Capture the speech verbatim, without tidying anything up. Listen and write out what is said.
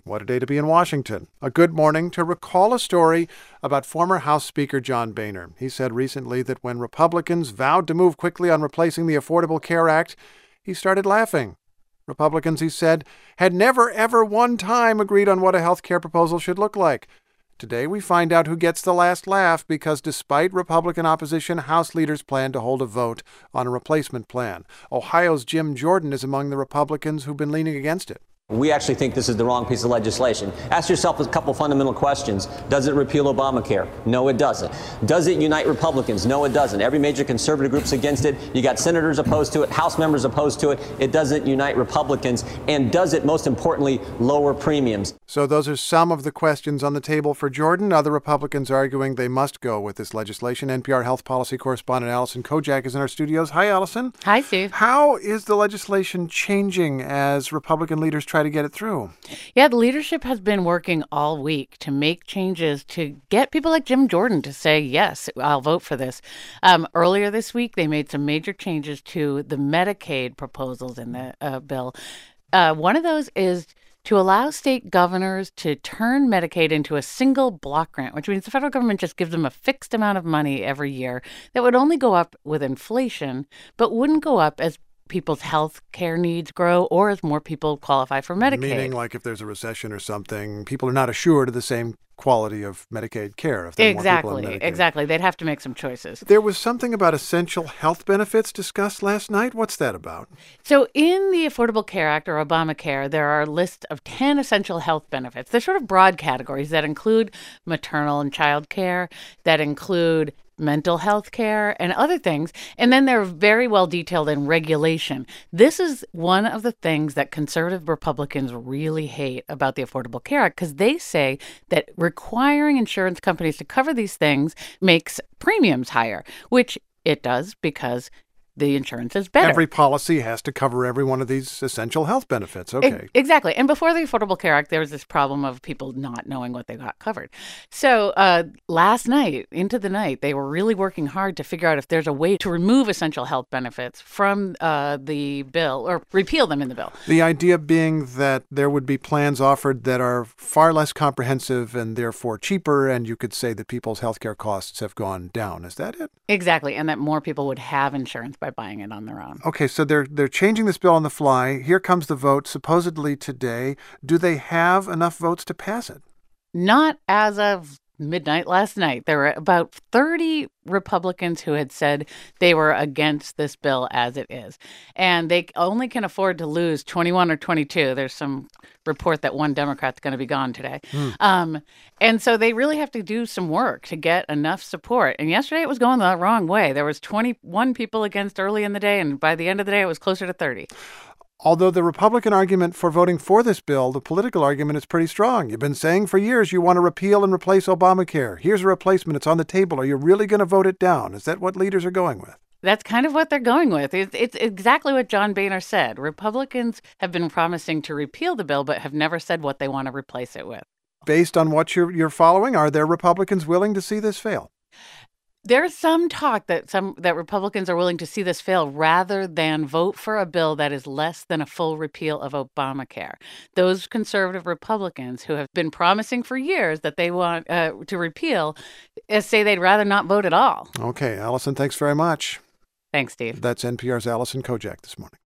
What a day to be in Washington. A good morning to recall a story about former House Speaker John Boehner. He said recently that when Republicans vowed to move quickly on replacing the Affordable Care Act, he started laughing. Republicans, he said, had never, ever one time agreed on what a health care proposal should look like. Today, we find out who gets the last laugh because despite Republican opposition, House leaders plan to hold a vote on a replacement plan. Ohio's Jim Jordan is among the Republicans who've been leaning against it. We actually think this is the wrong piece of legislation. Ask yourself a couple fundamental questions. Does it repeal Obamacare? No, it doesn't. Does it unite Republicans? No, it doesn't. Every major conservative group's against it. You got senators opposed to it, House members opposed to it. It doesn't unite Republicans. And does it, most importantly, lower premiums? So those are some of the questions on the table for Jordan. Other Republicans arguing they must go with this legislation. N P R health policy correspondent Allison Kojak is in our studios. Hi, Allison. Hi, Steve. How is the legislation changing as Republican leaders try to get it through? Yeah, the leadership has been working all week to make changes to get people like Jim Jordan to say, yes, I'll vote for this. Um, earlier this week, they made some major changes to the Medicaid proposals in the uh, bill. Uh, one of those is to allow state governors to turn Medicaid into a single block grant, which means the federal government just gives them a fixed amount of money every year that would only go up with inflation, but wouldn't go up as people's health care needs grow or as more people qualify for Medicaid. Meaning, like if there's a recession or something, people are not assured of the same quality of Medicaid care. If there are exactly, more people on Medicaid. Exactly. They'd have to make some choices. There was something about essential health benefits discussed last night. What's that about? So in the Affordable Care Act, or Obamacare, there are a list of ten essential health benefits. They're sort of broad categories that include maternal and child care, that include mental health care, and other things. And then they're very well detailed in regulation. This is one of the things that conservative Republicans really hate about the Affordable Care Act, because they say that requiring insurance companies to cover these things makes premiums higher, which it does because the insurance is better. Every policy has to cover every one of these essential health benefits. Okay. E- exactly. And before the Affordable Care Act, there was this problem of people not knowing what they got covered. So uh, last night, into the night, they were really working hard to figure out if there's a way to remove essential health benefits from uh, the bill or repeal them in the bill. The idea being that there would be plans offered that are far less comprehensive and therefore cheaper, and you could say that people's health care costs have gone down. Is that it? Exactly. And that more people would have insurance by buying it on their own. Okay, so they're they're changing this bill on the fly. Here comes the vote supposedly today. Do they have enough votes to pass it? Not as of midnight last night. There were about thirty Republicans who had said they were against this bill as it is. And they only can afford to lose twenty-one or twenty-two. There's some report that one Democrat's going to be gone today. Mm. Um, and so they really have to do some work to get enough support. And yesterday it was going the wrong way. There was twenty-one people against early in the day, and by the end of the day it was closer to thirty. Although the Republican argument for voting for this bill, the political argument is pretty strong. You've been saying for years you want to repeal and replace Obamacare. Here's a replacement. It's on the table. Are you really going to vote it down? Is that what leaders are going with? That's kind of what they're going with. It's, it's exactly what John Boehner said. Republicans have been promising to repeal the bill, but have never said what they want to replace it with. Based on what you're, you're following, are there Republicans willing to see this fail? There's some talk that some that Republicans are willing to see this fail rather than vote for a bill that is less than a full repeal of Obamacare. Those conservative Republicans who have been promising for years that they want uh, to repeal uh, say they'd rather not vote at all. Okay, Allison, thanks very much. Thanks, Steve. That's N P R's Allison Kojak this morning.